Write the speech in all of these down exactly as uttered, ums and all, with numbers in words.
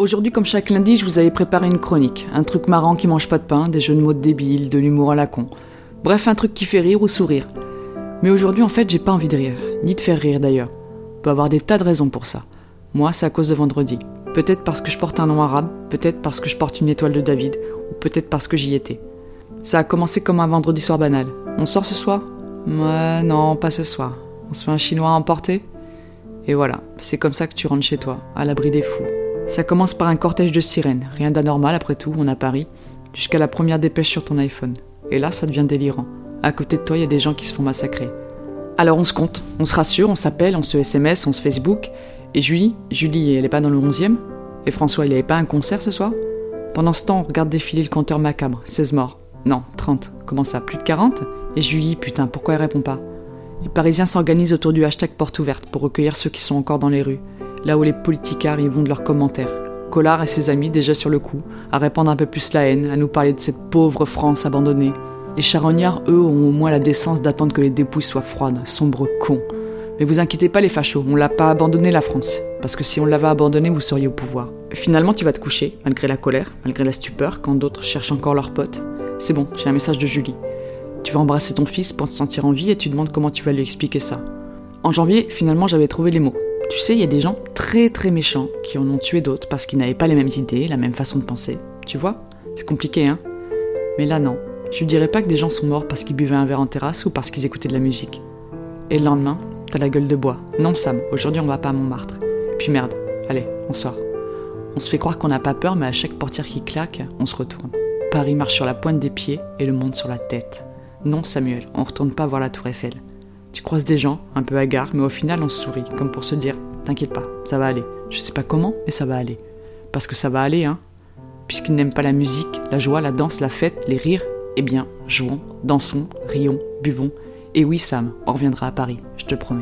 Aujourd'hui, comme chaque lundi, je vous avais préparé une chronique. Un truc marrant qui mange pas de pain, des jeux de mots débiles, de l'humour à la con. Bref, un truc qui fait rire ou sourire. Mais aujourd'hui, en fait, j'ai pas envie de rire. Ni de faire rire, d'ailleurs. On peut avoir des tas de raisons pour ça. Moi, c'est à cause de vendredi. Peut-être parce que je porte un nom arabe, peut-être parce que je porte une étoile de David, ou peut-être parce que j'y étais. Ça a commencé comme un vendredi soir banal. On sort ce soir ? Ouais, non, pas ce soir. On se fait un chinois à emporter ? Et voilà, c'est comme ça que tu rentres chez toi, à l'abri des fous. Ça commence par un cortège de sirènes, rien d'anormal après tout, on a Paris, jusqu'à la première dépêche sur ton iPhone. Et là, ça devient délirant. À côté de toi, il y a des gens qui se font massacrer. Alors on se compte, on se rassure, on s'appelle, on se S M S, on se Facebook. Et Julie, Julie, elle est pas dans le onzième ? Et François, il avait pas un concert ce soir ? Pendant ce temps, on regarde défiler le compteur macabre, seize morts. Non, trente. Comment ça, plus de quarante ? Et Julie, putain, pourquoi elle répond pas ? Les Parisiens s'organisent autour du hashtag porte ouverte pour recueillir ceux qui sont encore dans les rues, là où les politicards y vont de leurs commentaires. Collard et ses amis, déjà sur le coup, à répandre un peu plus la haine, à nous parler de cette pauvre France abandonnée. Les charognards, eux, ont au moins la décence d'attendre que les dépouilles soient froides, sombres cons. Mais vous inquiétez pas les fachos, on l'a pas abandonné la France. Parce que si on l'avait abandonné, vous seriez au pouvoir. Finalement, tu vas te coucher, malgré la colère, malgré la stupeur, quand d'autres cherchent encore leurs potes. C'est bon, j'ai un message de Julie. Tu vas embrasser ton fils pour te sentir en vie et tu demandes comment tu vas lui expliquer ça. En janvier, finalement, j'avais trouvé les mots. Tu sais, il y a des gens très très méchants qui en ont tué d'autres parce qu'ils n'avaient pas les mêmes idées, la même façon de penser. Tu vois ? C'est compliqué, hein ? Mais là, non. Je ne dirais pas que des gens sont morts parce qu'ils buvaient un verre en terrasse ou parce qu'ils écoutaient de la musique. Et le lendemain, t'as la gueule de bois. Non, Sam, aujourd'hui on va pas à Montmartre. Puis merde, allez, on sort. On se fait croire qu'on n'a pas peur, mais à chaque portière qui claque, on se retourne. Paris marche sur la pointe des pieds et le monde sur la tête. Non, Samuel, on retourne pas voir la Tour Eiffel. Tu croises des gens, un peu hagards, mais au final on se sourit, comme pour se dire « T'inquiète pas, ça va aller. Je sais pas comment, mais ça va aller. » Parce que ça va aller, hein. Puisqu'ils n'aiment pas la musique, la joie, la danse, la fête, les rires, eh bien, jouons, dansons, rions, buvons. Et oui, Sam, on reviendra à Paris, je te promets.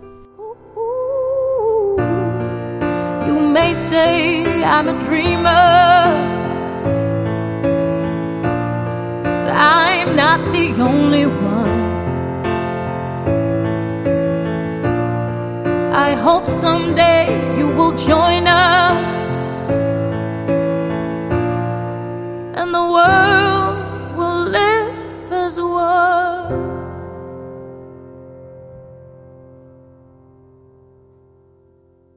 You may say I'm a dreamer, but I'm not the only one. I hope someday you will join us.